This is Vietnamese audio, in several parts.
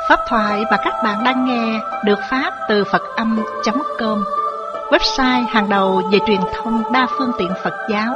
Pháp thoại mà các bạn đang nghe được phát từ Phật-âm.com, website hàng đầu về truyền thông đa phương tiện Phật giáo.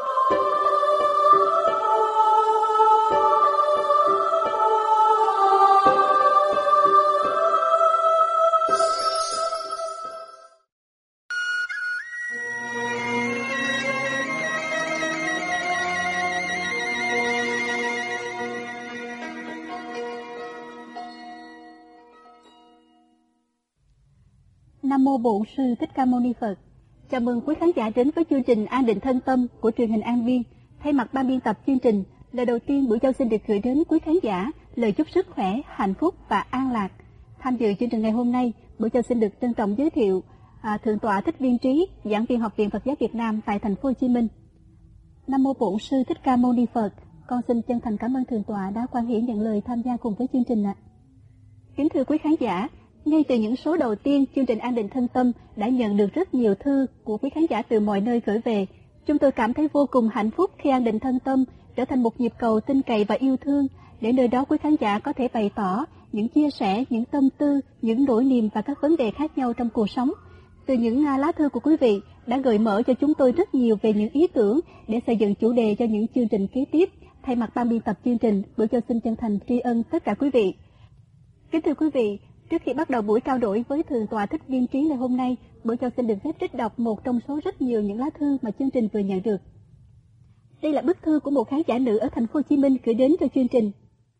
Nam mô Bổn Sư Thích Ca Mâu Ni Phật. Chào mừng quý khán giả đến với chương trình An Định Thân Tâm của truyền hình An Viên. Thay mặt ban biên tập chương trình, lời đầu tiên Bửu Châu xin được gửi đến quý khán giả lời chúc sức khỏe, hạnh phúc và an lạc. Tham dự chương trình ngày hôm nay, Bửu Châu xin được trân trọng giới thiệu Thượng tọa Thích Viên Trí, giảng viên Học viện Phật giáo Việt Nam tại thành phố Hồ Chí Minh. Nam mô Bổn Sư Thích Ca Mâu Ni Phật. Con xin chân thành cảm ơn thượng tọa đã quan hiển nhận lời tham gia cùng với chương trình ạ. Kính thưa quý khán giả, ngay từ những số đầu tiên, chương trình An Định Thân Tâm đã nhận được rất nhiều thư của quý khán giả từ mọi nơi gửi về. Chúng tôi cảm thấy vô cùng hạnh phúc khi An Định Thân Tâm trở thành một nhịp cầu tin cậy và yêu thương, để nơi đó quý khán giả có thể bày tỏ những chia sẻ, những tâm tư, những nỗi niềm và các vấn đề khác nhau trong cuộc sống. Từ những lá thư của quý vị đã gợi mở cho chúng tôi rất nhiều về những ý tưởng để xây dựng chủ đề cho những chương trình kế tiếp. Thay mặt ban biên tập chương trình, Bửu Châu xin chân thành tri ân tất cả quý vị. Kính thưa quý vị, trước khi bắt đầu buổi trao đổi với Thượng tọa Thích Viên Trí ngày hôm nay, Bửu Châu xin được phép trích đọc một trong số rất nhiều những lá thư mà chương trình vừa nhận được. Đây là bức thư của một khán giả nữ ở thành phố Hồ Chí Minh gửi đến cho chương trình.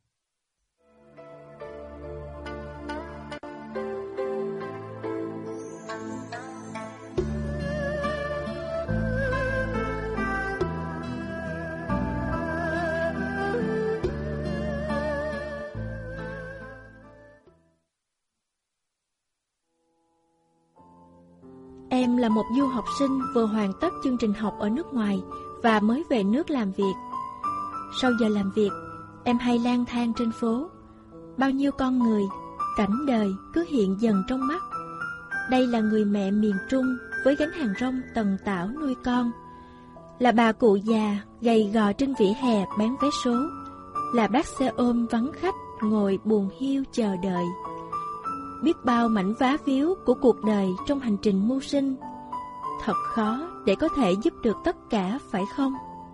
Em là một du học sinh vừa hoàn tất chương trình học ở nước ngoài và mới về nước làm việc. Sau giờ làm việc, em hay lang thang trên phố. Bao nhiêu con người, cảnh đời cứ hiện dần trong mắt. Đây là người mẹ miền Trung với gánh hàng rong tần tảo nuôi con. Là bà cụ già gầy gò trên vỉa hè bán vé số. Là bác xe ôm vắng khách ngồi buồn hiu chờ đợi. Biết bao mảnh vá víu của cuộc đời trong hành trình mưu sinh. Thật khó để có thể giúp được tất cả, phải không?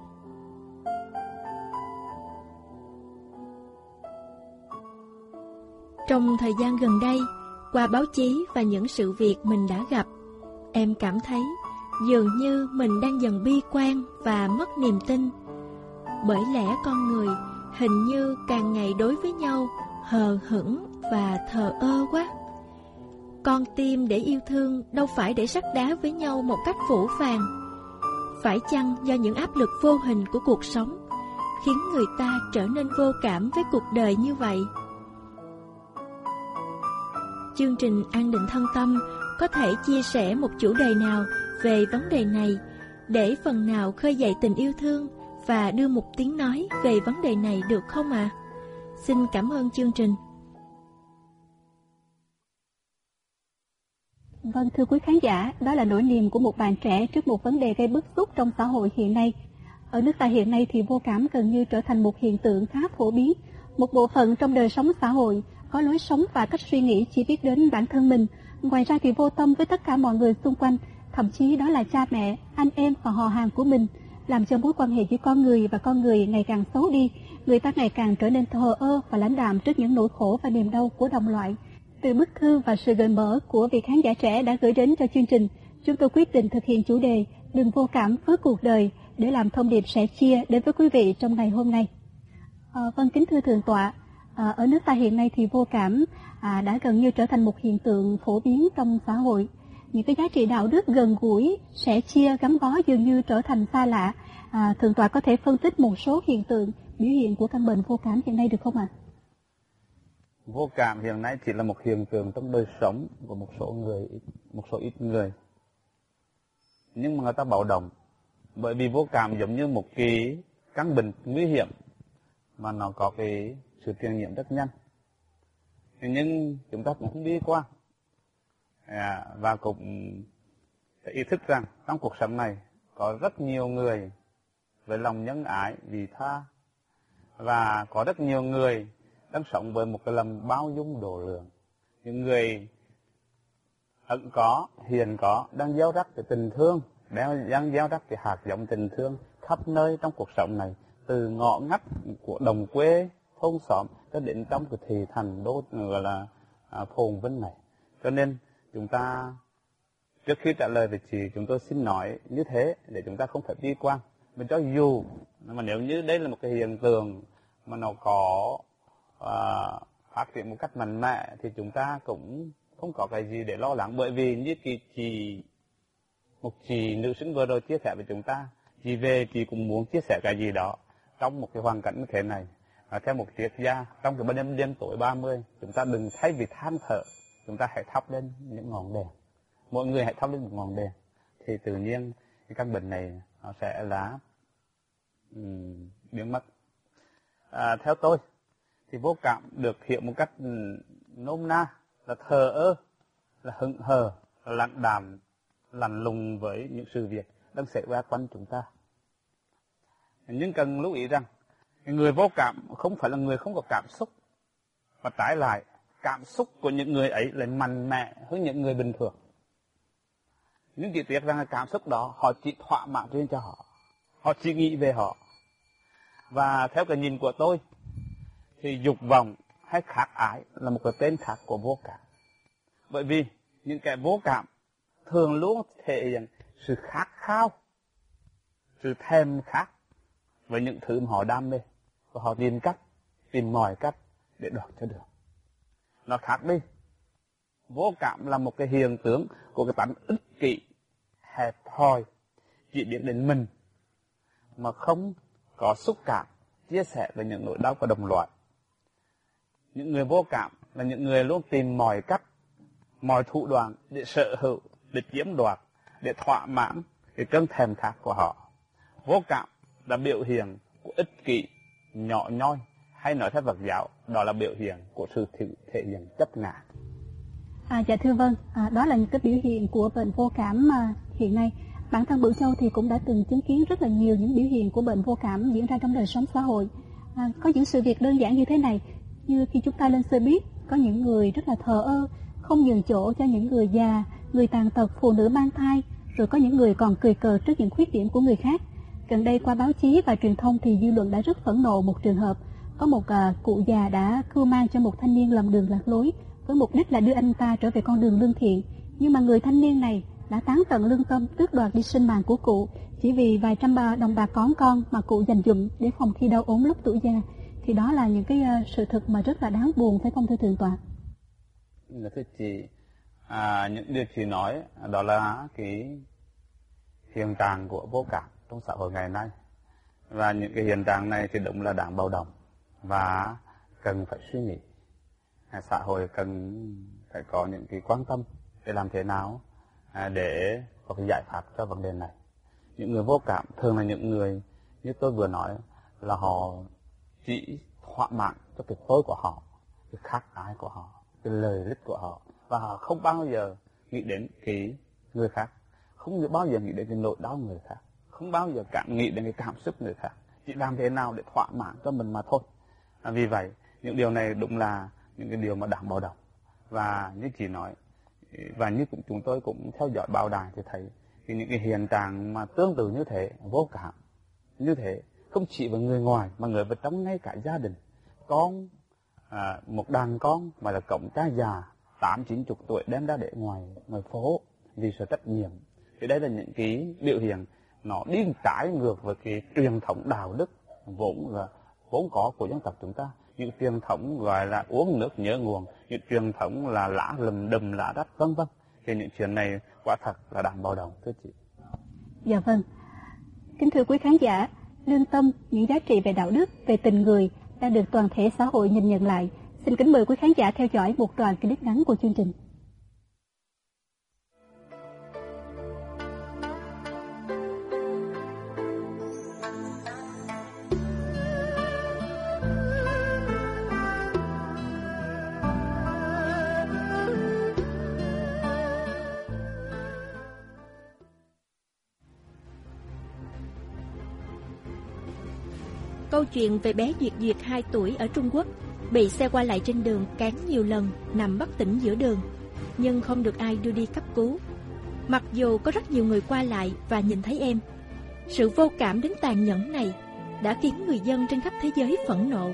Trong thời gian gần đây, qua báo chí và những sự việc mình đã gặp, em cảm thấy dường như mình đang dần bi quan và mất niềm tin. Bởi lẽ con người hình như càng ngày đối với nhau hờ hững và thờ ơ quá. Con tim để yêu thương đâu phải để sắt đá với nhau một cách phũ phàng. Phải chăng do những áp lực vô hình của cuộc sống khiến người ta trở nên vô cảm với cuộc đời như vậy? Chương trình An Định Thân Tâm có thể chia sẻ một chủ đề nào về vấn đề này để phần nào khơi dậy tình yêu thương và đưa một tiếng nói về vấn đề này được không ạ? Xin cảm ơn chương trình. Vâng, thưa quý khán giả, đó là nỗi niềm của một bạn trẻ trước một vấn đề gây bức xúc trong xã hội hiện nay. Ở nước ta hiện nay thì vô cảm gần như trở thành một hiện tượng khá phổ biến. Một bộ phận trong đời sống xã hội có lối sống và cách suy nghĩ chỉ biết đến bản thân mình. Ngoài ra thì vô tâm với tất cả mọi người xung quanh, thậm chí đó là cha mẹ, anh em và họ hàng của mình, làm cho mối quan hệ giữa con người và con người ngày càng xấu đi. Người ta ngày càng trở nên thờ ơ và lãnh đạm trước những nỗi khổ và niềm đau của đồng loại. Từ bức thư và sự gợi mở của vị khán giả trẻ đã gửi đến cho chương trình, chúng tôi quyết định thực hiện chủ đề Đừng vô cảm với cuộc đời để làm thông điệp sẻ chia đến với quý vị trong ngày hôm nay. Vâng, kính thưa Thượng tọa, ở nước ta hiện nay thì vô cảm đã gần như trở thành một hiện tượng phổ biến trong xã hội. Những cái giá trị đạo đức gần gũi, sẻ chia, gắn bó dường như trở thành xa lạ. Thượng tọa có thể phân tích một số hiện tượng, biểu hiện của căn bệnh vô cảm hiện nay được không ạ? Vô cảm hiện nay chỉ là một hiện tượng trong đời sống của một số ít người. Nhưng mà người ta báo động, bởi vì vô cảm giống như một cái căn bệnh nguy hiểm mà nó có cái sự truyền nhiễm rất nhanh. Nhưng chúng ta cũng không đi qua. Và cũng phải ý thức rằng trong cuộc sống này có rất nhiều người với lòng nhân ái, vị tha, và có rất nhiều người đang sống với một cái lòng bao dung độ lượng. Những người ẩn có, hiền có, đang gieo rắc cái tình thương, đang gieo rắc cái hạt giống tình thương khắp nơi trong cuộc sống này, từ ngõ ngách của đồng quê, thôn xóm cho đến trong cái thị thành đô gọi là phồn vinh này. Cho nên chúng ta trước khi trả lời về chị, chúng tôi xin nói như thế để chúng ta không phải bi quan. Mình cho dù mà nếu như đây là một cái hiện tượng mà nó có phát triển một cách mạnh mẽ thì chúng ta cũng không có cái gì để lo lắng, bởi vì như một chị nữ sinh vừa rồi chia sẻ với chúng ta, chị về chị cũng muốn chia sẻ cái gì đó trong một cái hoàn cảnh như thế này. Theo một triết gia, trong cái ban đêm tuổi 30, chúng ta đừng thay vì than thở, chúng ta hãy thắp lên những ngọn đèn. Mọi người hãy thắp lên một ngọn đèn, thì tự nhiên cái căn bệnh này nó sẽ là biến mất. Theo tôi thì vô cảm được hiểu một cách nôm na là thờ ơ, là hững hờ, là lạnh đàm, lạnh lùng với những sự việc đang xảy ra quanh chúng ta. Nhưng cần lưu ý rằng người vô cảm không phải là người không có cảm xúc, và trái lại cảm xúc của những người ấy lại mạnh mẽ hơn những người bình thường. Nhưng chỉ tiếc rằng cảm xúc đó họ chỉ thỏa mãn riêng cho họ, họ chỉ nghĩ về họ. Và theo cái nhìn của tôi thì dục vọng hay khát ái là một cái tên khác của vô cảm. Bởi vì những kẻ vô cảm thường luôn thể hiện sự khát khao, sự thèm khát với những thứ mà họ đam mê, và họ tìm mọi cách để đoạt cho được. Nó khác đi. Vô cảm là một cái hiện tượng của cái tánh ích kỷ, hẹp hòi, chỉ biết đến mình mà không có xúc cảm, chia sẻ về những nỗi đau của đồng loại. Những người vô cảm là những người luôn tìm mọi cách, mọi thủ đoạn để sở hữu, để chiếm đoạt, để thỏa mãn cái cơn thèm khát của họ. Vô cảm là biểu hiện của ích kỷ, nhỏ nhoi, hay nói theo Phật giáo, đó là biểu hiện của sự thể hiện chấp ngã. Dạ thưa vâng, đó là những cái biểu hiện của bệnh vô cảm mà hiện nay. Bản thân Bửu Châu thì cũng đã từng chứng kiến rất là nhiều những biểu hiện của bệnh vô cảm diễn ra trong đời sống xã hội. Có những sự việc đơn giản như thế này, như khi chúng ta lên xe buýt, có những người rất là thờ ơ, không nhường chỗ cho những người già, người tàn tật, phụ nữ mang thai, rồi có những người còn cười cợt trước những khuyết điểm của người khác. Gần đây qua báo chí và truyền thông thì dư luận đã rất phẫn nộ một trường hợp, có một cụ già đã cưu mang cho một thanh niên lầm đường lạc lối với mục đích là đưa anh ta trở về con đường lương thiện, nhưng mà người thanh niên này đã tán tận lương tâm tước đoạt đi sinh mạng của cụ chỉ vì vài trăm đồng bạc con mà cụ dành dụm để phòng khi đau ốm lúc tuổi già. Thì đó là những cái sự thực mà rất là đáng buồn, phải không thưa thượng tọa? Thưa chị, những điều chị nói đó là cái hiện trạng của vô cảm trong xã hội ngày nay, và những cái hiện trạng này thì đúng là đáng báo động và cần phải suy nghĩ. Xã hội cần phải có những cái quan tâm để làm thế nào để có cái giải pháp cho vấn đề này. Những người vô cảm thường là những người như tôi vừa nói, là họ chỉ thỏa mãn cho cái tôi của họ, cái khát ái của họ, cái lời lích của họ, và họ không bao giờ nghĩ đến cái người khác, không bao giờ nghĩ đến cái nỗi đau người khác, không bao giờ nghĩ đến cái cảm xúc người khác, chỉ làm thế nào để thỏa mãn cho mình mà thôi. Vì vậy những điều này đúng là những cái điều mà đáng báo động. Và như chị nói, và như chúng tôi cũng theo dõi báo đài thì thấy thì những cái hiện trạng mà tương tự như thế, vô cảm như thế, không chỉ với người ngoài mà người bên trong, ngay cả gia đình. Một đàn con mà là cổng cha già 80-90 tuổi đem ra để ngoài phố vì sự trách nhiệm, thì đây là những cái biểu hiện nó đi trái ngược với cái truyền thống đạo đức vốn có của dân tộc chúng ta. Những truyền thống gọi là uống nước nhớ nguồn, những truyền thống là lã lùm đùm lã đất vân vân. Thì những chuyện này quả thật là đáng báo động, thưa chị. Dạ vâng. Kính thưa quý khán giả, lương tâm, những giá trị về đạo đức, về tình người đã được toàn thể xã hội nhìn nhận lại. Xin kính mời quý khán giả theo dõi một đoạn clip ngắn của chương trình. Câu chuyện về bé Duyệt Duyệt 2 tuổi ở Trung Quốc bị xe qua lại trên đường cán nhiều lần, nằm bất tỉnh giữa đường, nhưng không được ai đưa đi cấp cứu. Mặc dù có rất nhiều người qua lại và nhìn thấy em, sự vô cảm đến tàn nhẫn này đã khiến người dân trên khắp thế giới phẫn nộ.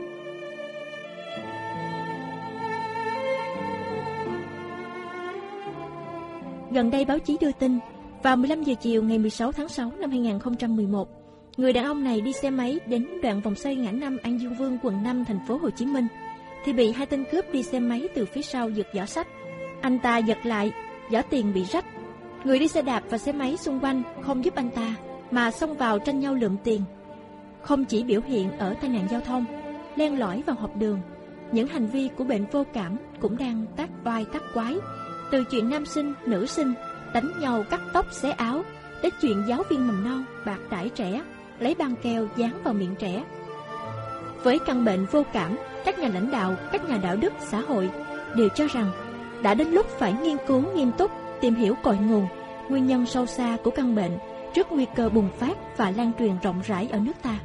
Gần đây báo chí đưa tin, vào 15 giờ chiều ngày 16 tháng 6 năm 2011, người đàn ông này đi xe máy đến đoạn vòng xoay ngã năm An Dương Vương, quận 5, thành phố Hồ Chí Minh, thì bị hai tên cướp đi xe máy từ phía sau giật giỏ xách. Anh ta giật lại, giỏ tiền bị rách. Người đi xe đạp và xe máy xung quanh không giúp anh ta, mà xông vào tranh nhau lượm tiền. Không chỉ biểu hiện ở tai nạn giao thông, len lỏi vào học đường, những hành vi của bệnh vô cảm cũng đang tác vai tác quái. Từ chuyện nam sinh, nữ sinh đánh nhau cắt tóc xé áo, đến chuyện giáo viên mầm non bạc đãi trẻ, lấy băng keo dán vào miệng trẻ. Với căn bệnh vô cảm, các nhà lãnh đạo, các nhà đạo đức xã hội đều cho rằng đã đến lúc phải nghiên cứu nghiêm túc, tìm hiểu cội nguồn, nguyên nhân sâu xa của căn bệnh trước nguy cơ bùng phát và lan truyền rộng rãi ở nước ta.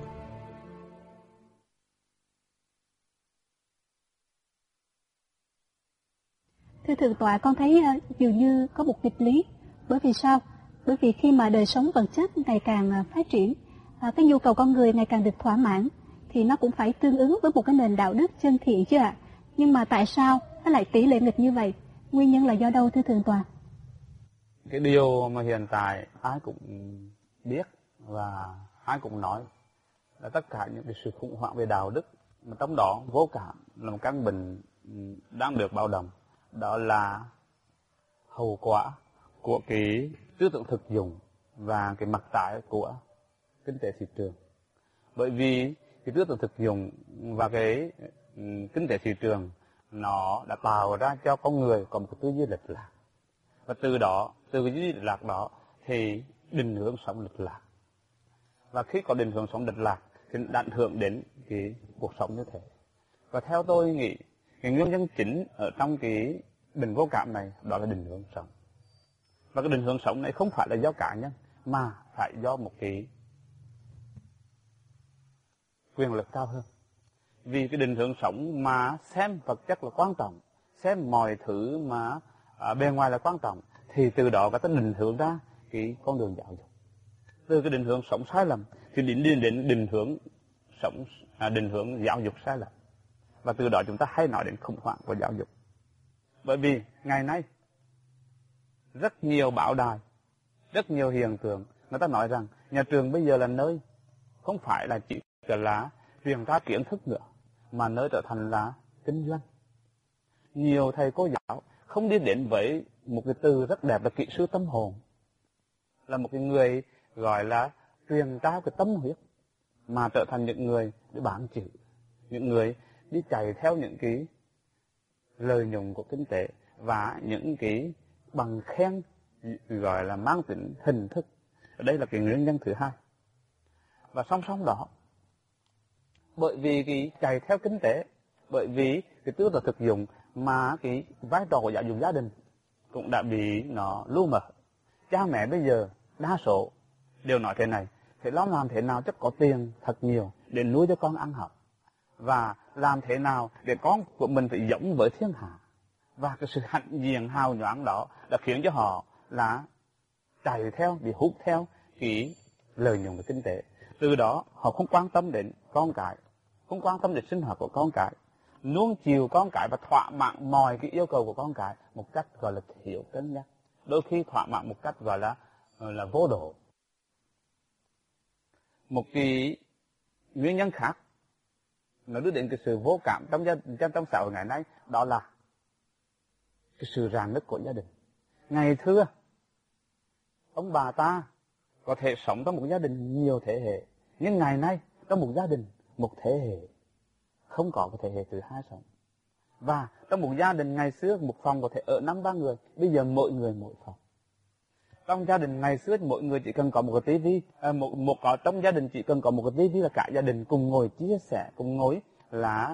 Thưa Thượng tọa, con thấy dường như có một nghịch lý. Bởi vì sao? Bởi vì khi mà đời sống vật chất ngày càng phát triển, cái nhu cầu con người ngày càng được thỏa mãn, thì nó cũng phải tương ứng với một cái nền đạo đức chân thiện chứ ạ? Nhưng mà tại sao nó lại tỷ lệ nghịch như vậy? Nguyên nhân là do đâu thưa Thượng tọa? Cái điều mà hiện tại ai cũng biết và ai cũng nói là tất cả những cái sự khủng hoảng về đạo đức, mà trong đó vô cảm là một căn bệnh đang được báo động. Đó là hậu quả của cái tư tưởng thực dụng và cái mặt trái của kinh tế thị trường. Bởi vì cái tư tưởng thực dụng và cái kinh tế thị trường nó đã tạo ra cho con người có một cái tư duy lệch lạc, và từ đó, từ cái tư duy lệch lạc đó thì định hướng sống lệch lạc, và khi có định hướng sống lệch lạc thì đã ảnh hưởng đến cái cuộc sống như thế. Và theo tôi nghĩ cái nguyên nhân chính ở trong cái bệnh vô cảm này đó là định hướng sống. Và cái định hướng sống này không phải là do cá nhân, mà phải do một cái quyền lực cao hơn. Vì cái định hướng sống mà xem vật chất là quan trọng, xem mọi thứ mà bề ngoài là quan trọng, thì từ đó người ta định hướng ra cái con đường giáo dục. Từ cái định hướng sống sai lầm thì đến định hướng sống, định hướng giáo dục sai lầm. Và từ đó chúng ta hay nói đến khủng hoảng của giáo dục. Bởi vì ngày nay rất nhiều báo đài, rất nhiều hiện tượng, người ta nói rằng nhà trường bây giờ là nơi không phải là chỉ là truyền ra kiến thức nữa, mà nơi trở thành là kinh doanh. Nhiều thầy cô giáo không đi đến với một cái từ rất đẹp là kỹ sư tâm hồn, là một cái người gọi là truyền trao cái tâm huyết, mà trở thành những người đi bán chữ, những người đi chạy theo những cái lời nhùng của kinh tế và những cái bằng khen gọi là mang tính hình thức. Đây là cái nguyên nhân thứ hai. Và song song đó, bởi vì cái chạy theo kinh tế, bởi vì cái tư tưởng thực dụng mà cái vai trò của giáo dục gia đình cũng đã bị nó lu mờ. Cha mẹ bây giờ đa số đều nói thế này: phải làm thế nào cho có tiền thật nhiều để nuôi cho con ăn học, và làm thế nào để con của mình phải giống với thiên hạ. Và cái sự hạnh diện hào nhoáng đó đã khiến cho họ là chạy theo, bị hút theo cái lời nhùng về kinh tế. Từ đó họ không quan tâm đến con cái, không quan tâm đến sinh hoạt của con cái, nuông chiều con cái và thỏa mãn mọi cái yêu cầu của con cái một cách gọi là thiếu cân nhắc, đôi khi thỏa mãn một cách gọi là vô độ. Một cái nguyên nhân khác nó đưa đến cái sự vô cảm trong xã hội ngày nay, đó là cái sự rạn nứt của gia đình. Ngày xưa ông bà ta có thể sống trong một gia đình nhiều thế hệ, nhưng ngày nay trong một gia đình một thế hệ không có cái thế hệ thứ hai sống. Và trong một gia đình ngày xưa một phòng có thể ở 5-3 người, bây giờ mỗi người mỗi phòng. Trong gia đình ngày xưa mỗi người chỉ cần có một cái tivi, trong gia đình chỉ cần có một cái tivi là cả gia đình cùng ngồi chia sẻ, cùng ngồi là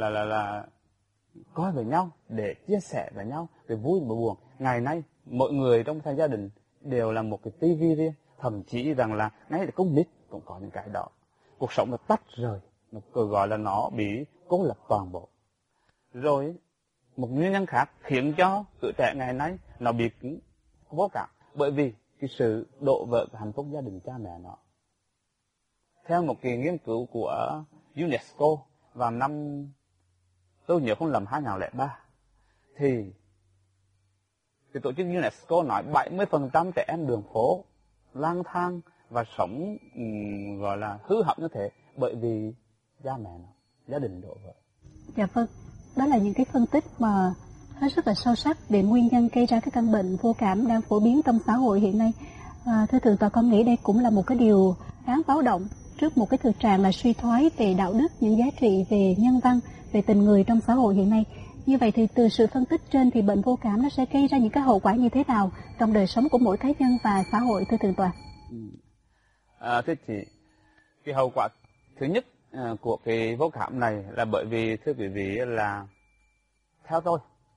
coi với nhau để chia sẻ với nhau về vui và buồn. Ngày nay mỗi người trong gia đình đều là một cái tivi riêng, thậm chí rằng là ngay cả con nít cũng có những cái đó. Cuộc sống là tách rời nó gọi là nó bị cô lập toàn bộ. Rồi một nguyên nhân khác khiến cho tuổi trẻ ngày nay nó bị vô cảm, bởi vì cái sự đổ vỡ của hạnh phúc gia đình cha mẹ nó. Theo một cái nghiên cứu của UNESCO vào năm, tôi nhớ không lầm, 2003, thì cái tổ chức UNESCO nói 70% trẻ em đường phố lang thang và sống gọi là hư hỏng như thế bởi vì cha mẹ nó, gia đình đổ vỡ. Dạ vâng, đó là những cái phân tích mà hết sức là sâu sắc để nguyên nhân gây ra các căn bệnh vô cảm đang phổ biến trong xã hội hiện nay. Thưa Thượng tọa, con nghĩ đây cũng là một cái điều đáng báo động trước một cái thực trạng là suy thoái về đạo đức, những giá trị về nhân văn, về tình người trong xã hội hiện nay. Như vậy thì từ sự phân tích trên thì bệnh vô cảm nó sẽ gây ra những cái hậu quả như thế nào trong đời sống của mỗi cá nhân và xã hội, thưa Thượng tọa? Thưa chị, cái hậu quả thứ nhất của cái vô cảm này là bởi vì, thưa quý vị, là theo tôi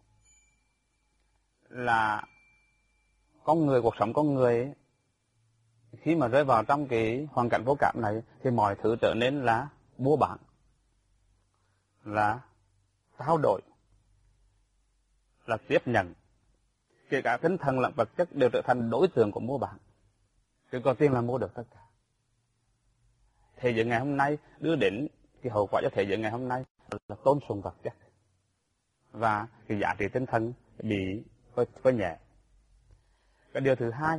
là con người, cuộc sống con người ấy, khi mà rơi vào trong cái hoàn cảnh vô cảm này thì mọi thứ trở nên là mua bán, là trao đổi, là tiếp nhận, kể cả tinh thần lẫn vật chất đều trở thành đối tượng của mua bán. Cứ có tiền là mua được tất cả. Thế giới ngày hôm nay đưa đến cái hậu quả cho thế giới ngày hôm nay là tôn sùng vật chất và cái giá trị tinh thần bị có nhẹ. Cái điều thứ hai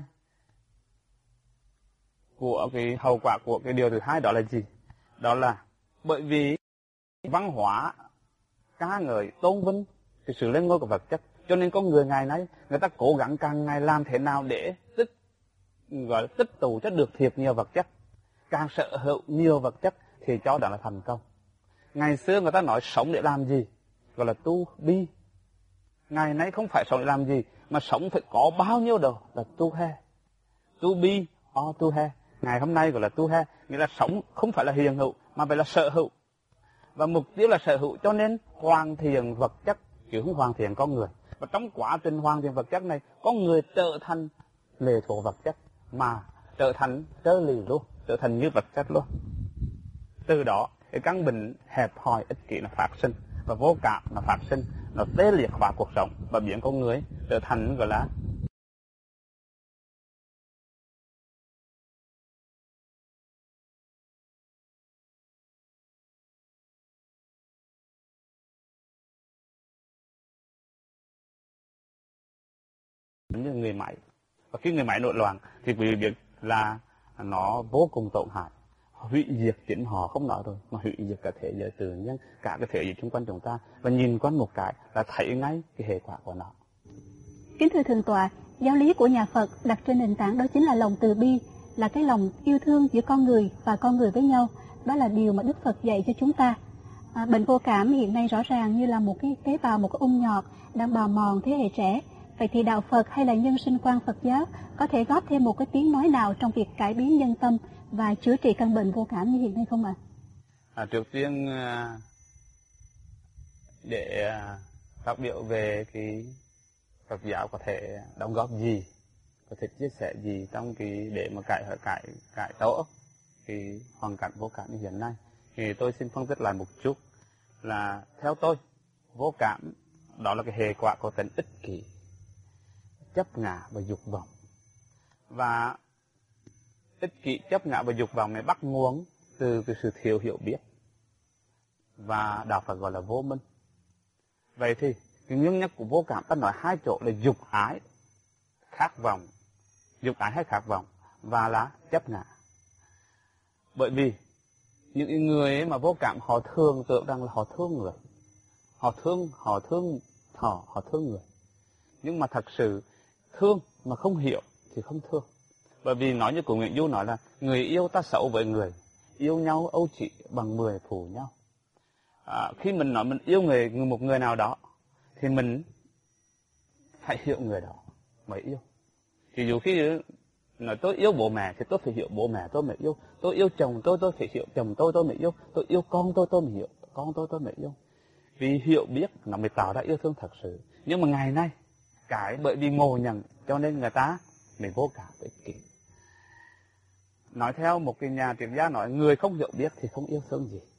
của cái hậu quả của cái điều thứ hai đó là gì? Đó là bởi vì văn hóa ca ngợi tôn vinh cái sự lên ngôi của vật chất, cho nên con người ngày nay người ta cố gắng càng ngày làm thế nào để tích tụ cho được thiệt nhiều vật chất, càng sở hữu nhiều vật chất thì cho đó là thành công. Ngày xưa người ta nói sống để làm gì, gọi là tu bi. Ngày nay không phải sống để làm gì, mà sống phải có bao nhiêu đồ, là tu he. Tu bi or tu he. Ngày hôm nay gọi là tu he, nghĩa là sống không phải là hiện hữu mà phải là sở hữu. Và mục tiêu là sở hữu, cho nên hoàn thiện vật chất chứ không hoàn thiện con người. Và trong quá trình hoàn thiện vật chất này, con người trở thành lệ thuộc vật chất, mà trở thành trơ lì luôn, trở thành như vật chất luôn. Từ đó cái căn bệnh hẹp hòi ích kỷ nó phát sinh, và vô cảm nó phát sinh, nó tê liệt hóa cuộc sống và biến con người trở thành gọi là như người máy. Và khi người máy nội loạn thì quý vị biết là nó vô cùng tổn hại, hủy diệt chính họ không nói rồi, mà hủy diệt cả thế giới tự nhiên, cả cái thế giới xung quanh chúng ta. Và nhìn quanh một cái là thấy ngay cái hệ quả của nó. Kính thưa Thượng tọa, giáo lý của nhà Phật đặt trên nền tảng đó chính là lòng từ bi, là cái lòng yêu thương giữa con người và con người với nhau. Đó là điều mà Đức Phật dạy cho chúng ta. Bệnh vô cảm hiện nay rõ ràng như là một cái tế bào, một cái ung nhọt đang bào mòn thế hệ trẻ. Vậy thì đạo Phật hay là nhân sinh quan Phật giáo có thể góp thêm một cái tiếng nói nào trong việc cải biến nhân tâm và chữa trị căn bệnh vô cảm như hiện nay không ạ? Trước tiên để phát biểu về cái Phật giáo có thể đóng góp gì, có thể chia sẻ gì trong cái để mà cải tổ cái hoàn cảnh vô cảm như hiện nay, thì tôi xin phân tích lại một chút. Là theo tôi, vô cảm đó là cái hệ quả của tính ích kỷ, chấp ngã và dục vọng. Và ích kỷ, chấp ngã và dục vọng này bắt nguồn từ cái sự thiếu hiểu biết, và đạo Phật gọi là vô minh. Vậy thì cái nguyên nhân của vô cảm ta nói hai chỗ là dục ái, khát vọng, dục ái hay khát vọng, và là chấp ngã. Bởi vì những người ấy mà vô cảm họ thường tưởng rằng là họ thương người, họ thương người, nhưng mà thật sự thương mà không hiểu thì không thương. Bởi vì nói như của Nguyễn Du nói là người yêu ta xấu với người, yêu nhau âu chỉ bằng 10 phù nhau. Khi mình nói mình yêu một người nào đó thì mình phải hiểu người đó mới yêu. Thì dù khi nói tôi yêu bố mẹ thì tôi phải hiểu bố mẹ tôi mới yêu. Tôi yêu chồng tôi phải hiểu chồng tôi mới yêu. Tôi yêu con tôi mới hiểu con tôi mới yêu. Vì hiểu biết nó mới tạo ra yêu thương thật sự. Nhưng mà ngày nay bởi vì ngộ nhận cho nên người ta mới vô cảm ích kỷ. Nói theo một cái nhà triết gia nói, người không hiểu biết thì không yêu thương gì.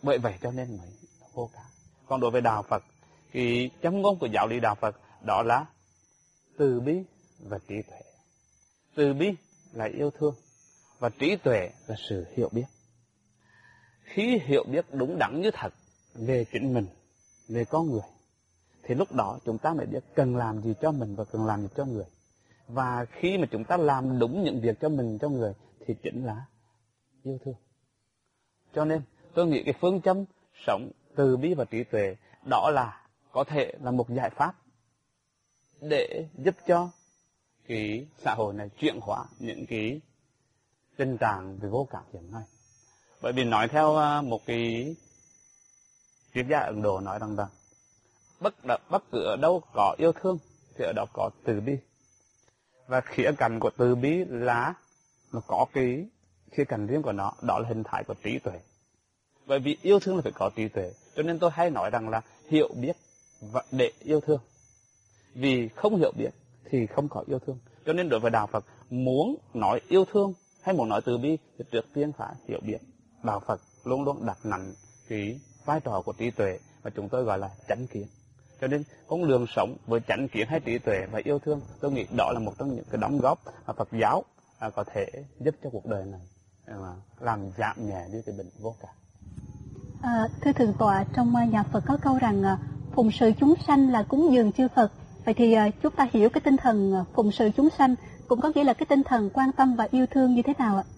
Bởi vậy cho nên mới vô cảm. Còn đối với đạo Phật, thì châm ngôn của giáo lý đạo Phật đó là từ bi và trí tuệ. Từ bi là yêu thương, và trí tuệ là sự hiểu biết. Khi hiểu biết đúng đắn như thật về chính mình, về con người, thì lúc đó chúng ta mới biết cần làm gì cho mình và cần làm gì cho người. Và khi mà chúng ta làm đúng những việc cho mình, cho người, thì chính là yêu thương. Cho nên tôi nghĩ cái phương châm sống từ bi và trí tuệ đó là có thể là một giải pháp để giúp cho cái xã hội này chuyển hóa những cái tình trạng về vô cảm hiện nay. Bởi vì nói theo một cái triết gia Ấn Độ nói rằng bất cứ ở đâu có yêu thương thì ở đó có từ bi. Và khía cạnh của từ bi là nó có cái khía cạnh riêng của nó, đó là hình thái của trí tuệ. Bởi vì yêu thương là phải có trí tuệ, cho nên tôi hay nói rằng là hiểu biết và để yêu thương. Vì không hiểu biết thì không có yêu thương. Cho nên đối với đạo Phật, muốn nói yêu thương hay muốn nói từ bi thì trước tiên phải hiểu biết. Đạo Phật luôn luôn đặt nặng cái vai trò của trí tuệ mà chúng tôi gọi là chánh kiến. Cho nên con đường sống với chánh kiến hay trí tuệ và yêu thương, tôi nghĩ đó là một trong những cái đóng góp mà Phật giáo có thể giúp cho cuộc đời này làm giảm nhẹ đi cái bệnh vô cảm. Thưa Thượng tọa, trong nhà Phật có câu rằng phụng sự chúng sanh là cúng dường chư Phật. Vậy thì chúng ta hiểu cái tinh thần phụng sự chúng sanh cũng có nghĩa là cái tinh thần quan tâm và yêu thương như thế nào ạ?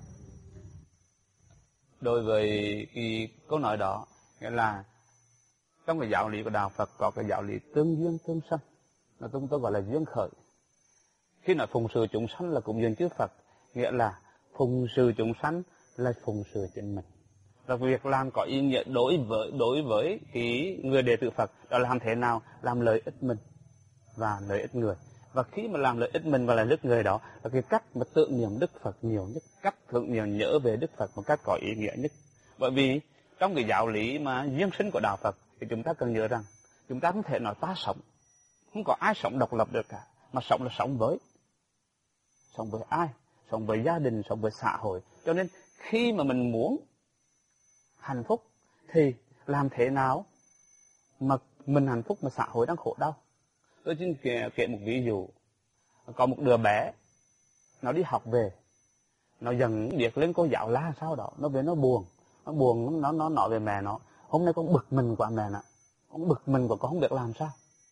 Đối với cái câu nói đó, nghĩa là trong cái giáo lý của đạo Phật có cái giáo lý tương duyên tương sanh, mà chúng tôi gọi là duyên khởi. Khi nói phụng sự chúng sanh là cúng dường chư Phật, nghĩa là phụng sự chúng sanh là phụng sự chính mình. Và việc làm có ý nghĩa đối với cái người đệ tử Phật đó là làm thế nào làm lợi ích mình và lợi ích người. Và khi mà làm lợi ích mình và lợi ích người đó là cái cách mà tưởng niệm Đức Phật nhiều nhất, cách tưởng niệm nhớ về Đức Phật một cách có ý nghĩa nhất. Bởi vì trong cái giáo lý mà duyên sinh của đạo Phật thì chúng ta cần nhớ rằng chúng ta không thể nói ta sống, không có ai sống độc lập được cả, mà sống là sống với ai, sống với gia đình, sống với xã hội. Cho nên khi mà mình muốn hạnh phúc thì làm thế nào mà mình hạnh phúc mà xã hội đang khổ đau. Tôi xin kể một ví dụ. Có một đứa bé, nó đi học về, nó dần việc lên cô giáo la sao đó, nó về nó buồn, nó nói về mẹ nó, hôm nay con bực mình quá mẹ nè, con bực mình quá, con không biết làm sao.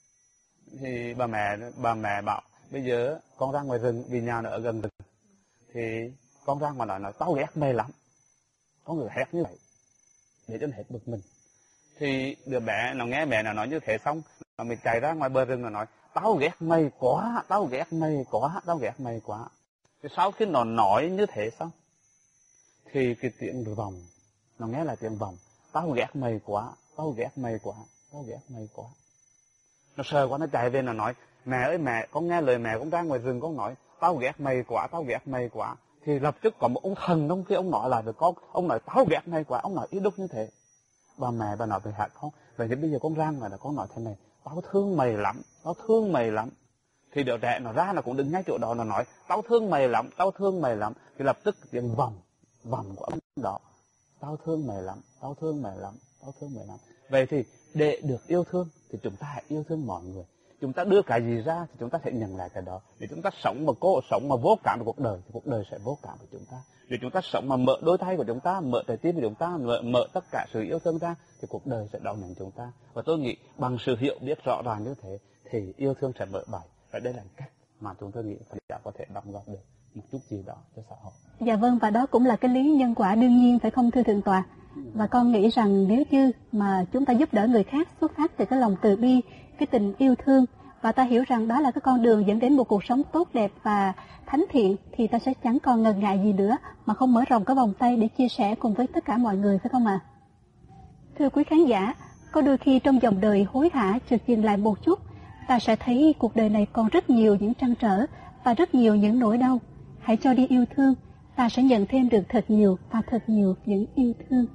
Thì bà mẹ bảo bây giờ con ra ngoài rừng, vì nhà nó ở gần rừng, thì con ra ngoài nói tao ghét mày lắm, có người hét như vậy để cho nó hết bực mình. Thì đứa bé nó nghe mẹ nó nói như thế xong, nó mới chạy ra ngoài bờ rừng, nó nói tao ghét mày quá, tao ghét mày quá, tao ghét mày quá. Thì sau khi nó nói như thế xong thì cái tiếng vòng, nó nghe là tiếng vòng, tao ghét mày quá, tao ghét mày quá, tao ghét mày quá. Nó sợ quá, nó chạy về, nó nói mẹ ơi mẹ, con nghe lời mẹ, con ra ngoài rừng con nói tao ghét mày quá, tao ghét mày quá. Thì lập tức có một ông thần trong kia, ông nói lại với con, ông nói tao ghét mày quá, ông nói ý đúc như thế. Bà mẹ bà nói với hạt con, vậy thì bây giờ con ra ngoài là con nói thế này, tao thương mày lắm, tao thương mày lắm. Thì đứa trẻ nó ra, nó cũng đứng ngay chỗ đó, nó nói tao thương mày lắm, tao thương mày lắm. Thì lập tức tiếng vòng của ông đó, tao thương mày lắm, tao thương mày lắm, tao thương mày lắm. Vậy thì để được yêu thương thì chúng ta hãy yêu thương mọi người. Chúng ta đưa cái gì ra thì chúng ta sẽ nhận lại cái đó. Để chúng ta sống mà vô cảm với cuộc đời thì cuộc đời sẽ vô cảm với chúng ta. Để chúng ta sống mà mở đôi tay của chúng ta, mở trái tim của chúng ta, mở tất cả sự yêu thương ra thì cuộc đời sẽ đón nhận chúng ta. Và tôi nghĩ bằng sự hiểu biết rõ ràng như thế thì yêu thương sẽ mở bài. Và đây là cách mà chúng tôi nghĩ Phật giáo có thể đóng góp được một chút gì đó cho xã hội. Dạ vâng, và đó cũng là cái lý nhân quả đương nhiên, phải không thưa Thượng tọa? Và con nghĩ rằng nếu như mà chúng ta giúp đỡ người khác xuất phát từ cái lòng từ bi, cái tình yêu thương, và ta hiểu rằng đó là cái con đường dẫn đến một cuộc sống tốt đẹp và thánh thiện, thì ta sẽ chẳng còn ngần ngại gì nữa mà không mở rộng cái vòng tay để chia sẻ cùng với tất cả mọi người, phải không ạ? Thưa quý khán giả, có đôi khi trong dòng đời hối hả chợt dừng lại một chút, ta sẽ thấy cuộc đời này còn rất nhiều những trăn trở và rất nhiều những nỗi đau. Hãy cho đi yêu thương, ta sẽ nhận thêm được thật nhiều và thật nhiều những yêu thương.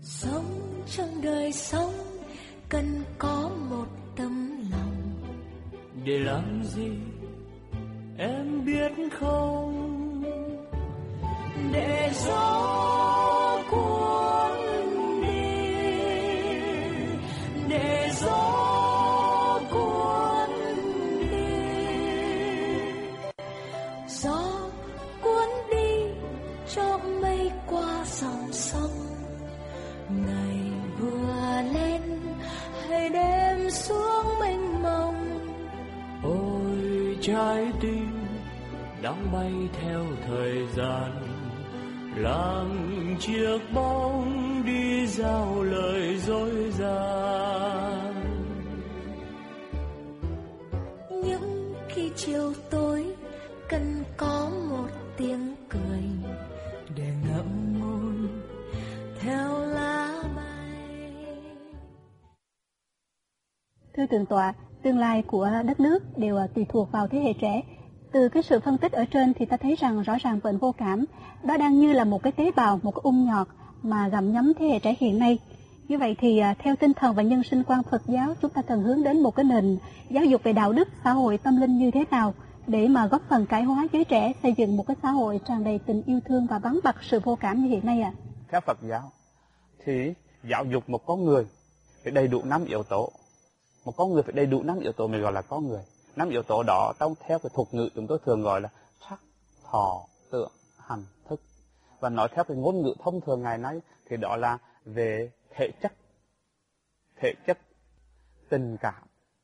Sống trong đời sống cần có một tấm lòng. Để làm gì em biết không? Để gió cuốn đi, để gió cuốn đi, gió cuốn đi cho mây qua dòng sông. Ngày vừa lên hay đêm xuống mênh mông. Ôi trái tim đang bay theo thời gian, làm chiếc bóng đi giao lời dối gian. Những khi chiều tối cần có một tiếng cười để ngậm ngùi theo lá bay. Thưa Thượng tọa, tương lai của đất nước đều tùy thuộc vào thế hệ trẻ. Từ cái sự phân tích ở trên thì ta thấy rằng rõ ràng bệnh vô cảm đó đang như là một cái tế bào, một cái nhọt mà gặm nhấm thế hệ trẻ hiện nay. Như vậy thì theo tinh thần và nhân sinh quan Phật giáo, chúng ta cần hướng đến một cái nền giáo dục về đạo đức, xã hội, tâm linh như thế nào để mà góp phần cải hóa giới trẻ, xây dựng một cái xã hội tràn đầy tình yêu thương và vắng bặt sự vô cảm như hiện nay ạ? Theo Phật giáo thì giáo dục một con người phải đầy đủ 5 yếu tố. Một con người phải đầy đủ 5 yếu tố mới gọi là con người. 5 yếu tố đó trong theo cái thuật ngữ chúng tôi thường gọi là sắc, thọ, tưởng, hành, thức. Và nói theo cái ngôn ngữ thông thường ngày nay thì đó là về thể chất, tình cảm,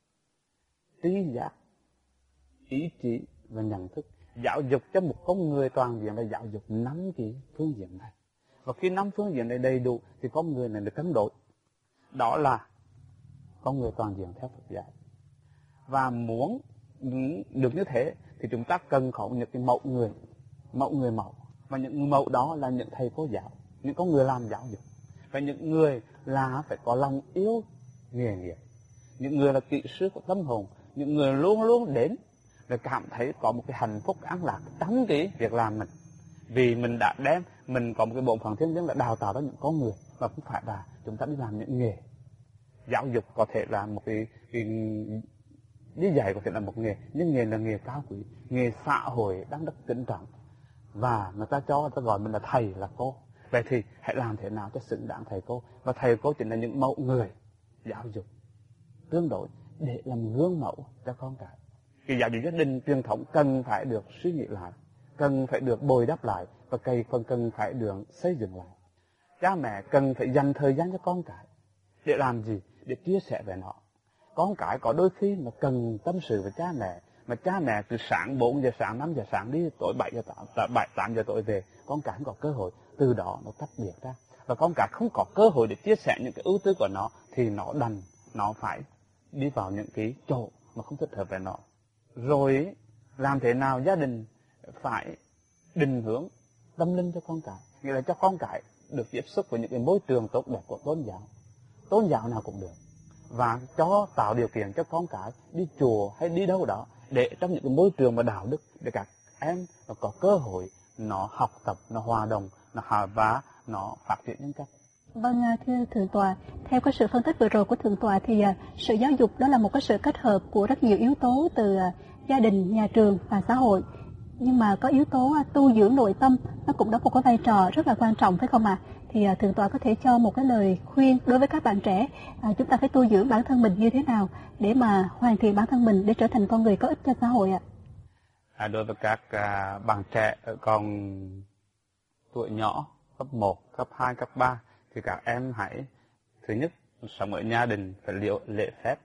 trí giác, ý chí và nhận thức. Giáo dục cho một con người toàn diện là giáo dục 5 cái phương diện này. Và khi 5 phương diện này đầy đủ thì con người này được cân đối. Đó là con người toàn diện theo Phật giáo. Và muốn được như thế thì chúng ta cần có những cái mẫu người. Và những mẫu đó là những thầy cô giáo, những con người làm giáo dục. Và những người là phải có lòng yêu nghề nghiệp. Những người là kỹ sư của tâm hồn. Những người luôn luôn đến để cảm thấy có một cái hạnh phúc an lạc trong cái việc làm mình. Vì mình đã mình có một cái bộ phận thiên liêng là đào tạo ra những con người. Và không phải là chúng ta đi làm những nghề. Giáo dục có thể là một cái đi dạy có thể là một nghề, nhưng nghề là nghề cao quý, nghề xã hội đang rất kính trọng. Và người ta gọi mình là thầy, là cô. Vậy thì hãy làm thế nào cho xứng đáng thầy cô. Và thầy cô chính là những mẫu người giáo dục tương đối để làm gương mẫu cho con cái. Cái giáo dục gia đình truyền thống cần phải được suy nghĩ lại, cần phải được bồi đắp lại và cần phải được xây dựng lại. Cha mẹ cần phải dành thời gian cho con cái. Để làm gì? Để chia sẻ về nó. Con cái có đôi khi nó cần tâm sự với cha mẹ, mà cha mẹ từ sáng 4 giờ sáng, 5 giờ sáng đi, tối 8 giờ tối về, con cái không có cơ hội. Từ đó nó tách biệt ra. Và con cái không có cơ hội để chia sẻ những cái ưu tư của nó, thì nó phải đi vào những cái chỗ mà không thích hợp với nó. Rồi làm thế nào gia đình phải định hướng tâm linh cho con cái, nghĩa là cho con cái được tiếp xúc với những cái môi trường tốt đẹp của tôn giáo nào cũng được, và cho tạo điều kiện cho con cái đi chùa hay đi đâu đó để trong những cái môi trường mà đạo đức để các em nó có cơ hội nó học tập, nó hòa đồng, và nó phát triển nhân cách. Vâng, thưa Thượng tọa, theo cái sự phân tích vừa rồi của Thượng tọa thì sự giáo dục đó là một cái sự kết hợp của rất nhiều yếu tố từ gia đình, nhà trường và xã hội. Nhưng mà có yếu tố tu dưỡng nội tâm, nó cũng đóng một cái vai trò rất là quan trọng, phải không ạ? Thì Thượng tọa có thể cho một cái lời khuyên đối với các bạn trẻ, chúng ta phải tu dưỡng bản thân mình như thế nào để mà hoàn thiện bản thân mình để trở thành con người có ích cho xã hội ạ? Đối với các bạn trẻ còn tuổi nhỏ, cấp 1, cấp 2, cấp 3, thì các em hãy thứ nhất sống ở gia đình phải lễ phép,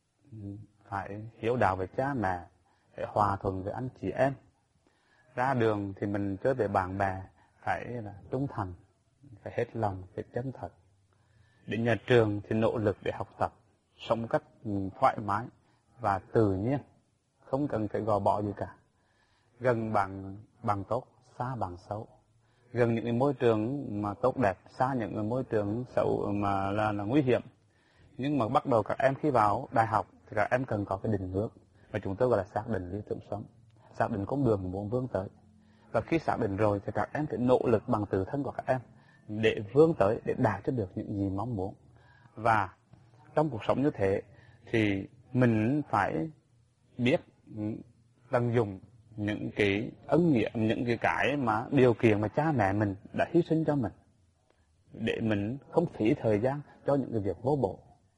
phải hiếu đạo với cha mẹ, phải hòa thuận với anh chị em. Ra đường thì mình chơi với bạn bè phải là trung thành, phải hết lòng, phải chân thật. Đến nhà trường thì nỗ lực để học tập, sống cách thoải mái và tự nhiên, không cần phải gò bó gì cả. Gần bằng tốt, xa bằng xấu. Gần những cái môi trường mà tốt đẹp, xa những cái môi trường xấu mà là nguy hiểm. Nhưng mà bắt đầu các em khi vào đại học thì các em cần có cái định hướng, mà chúng tôi gọi là xác định lý tưởng sống, xác định con đường muốn vươn tới. Và khi xác định rồi thì các em phải nỗ lực bằng tự thân của các em để vươn tới, để đạt cho được những gì mong muốn. Và trong cuộc sống như thế thì mình phải biết tận dụng những cái ân nghĩa, những cái mà điều kiện mà cha mẹ mình đã hy sinh cho mình, để mình không phí thời gian cho những cái việc vô bổ.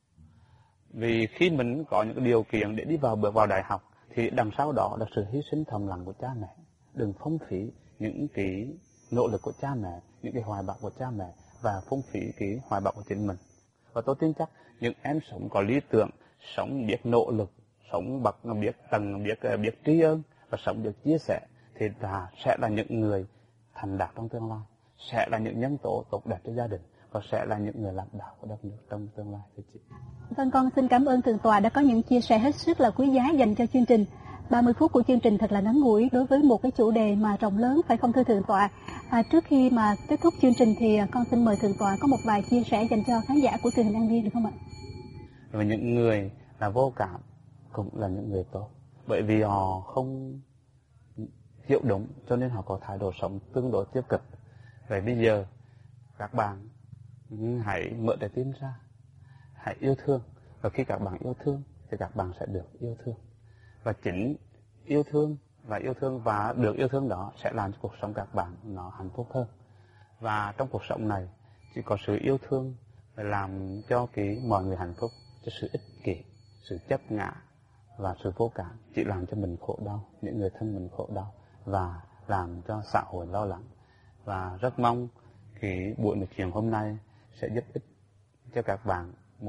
Vì khi mình có những điều kiện để đi vào đại học thì đằng sau đó là sự hy sinh thầm lặng của cha mẹ. Đừng phung phí những cái nỗ lực của cha mẹ, những cái hoài bão của cha mẹ và phung phí cái hoài bão của chính mình. Và tôi tin chắc những em sống có lý tưởng, sống biết nỗ lực, sống biết tri ân và sống được chia sẻ thì sẽ là những người thành đạt trong tương lai, sẽ là những nhân tố tốt đẹp cho gia đình và sẽ là những người lãnh đạo của đất nước trong tương lai, thưa chị. Vâng, con xin cảm ơn Thượng tọa đã có những chia sẻ hết sức là quý giá dành cho chương trình. 30 phút của chương trình thật là ngắn ngủi đối với một cái chủ đề mà rộng lớn, phải không thưa Thượng tọa? Trước khi mà kết thúc chương trình thì con xin mời Thượng tọa có một vài chia sẻ dành cho khán giả của truyền hình An Viên được không ạ? Và những người là vô cảm cũng là những người tốt, bởi vì họ không hiểu đúng cho nên họ có thái độ sống tương đối tiêu cực. Vậy bây giờ các bạn hãy mở trái tim ra, hãy yêu thương, và khi các bạn yêu thương thì các bạn sẽ được yêu thương. Và chính yêu thương và được yêu thương đó sẽ làm cho cuộc sống các bạn nó hạnh phúc hơn. Và trong cuộc sống này chỉ có sự yêu thương làm cho mọi người hạnh phúc, cho sự ích kỷ, sự chấp ngã và sự vô cảm chỉ làm cho mình khổ đau, những người thân mình khổ đau và làm cho xã hội lo lắng. Và rất mong buổi nói chuyện hôm nay sẽ giúp ích cho các bạn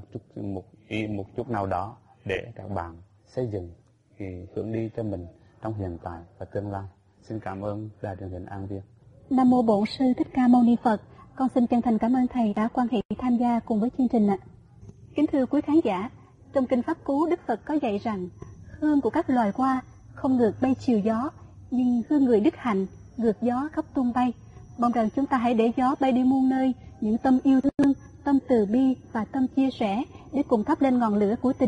một chút nào đó để các bạn xây dựng hướng đi cho mình trong hiện tại và tương lai. Xin cảm ơn Đài Truyền hình An Viên. Nam mô Bổn Sư Thích Ca Mâu Ni Phật. Con xin chân thành cảm ơn thầy đã quan hệ tham gia cùng với chương trình ạ. Kính thưa quý khán giả, trong kinh Pháp Cú, Đức Phật có dạy rằng hương của các loài hoa không ngược bay chiều gió, nhưng hương người đức hạnh ngược gió khắp tung bay. Mong rằng chúng ta hãy để gió bay đi muôn nơi những tâm yêu thương, tâm từ bi và tâm chia sẻ để cùng thắp lên ngọn lửa của tình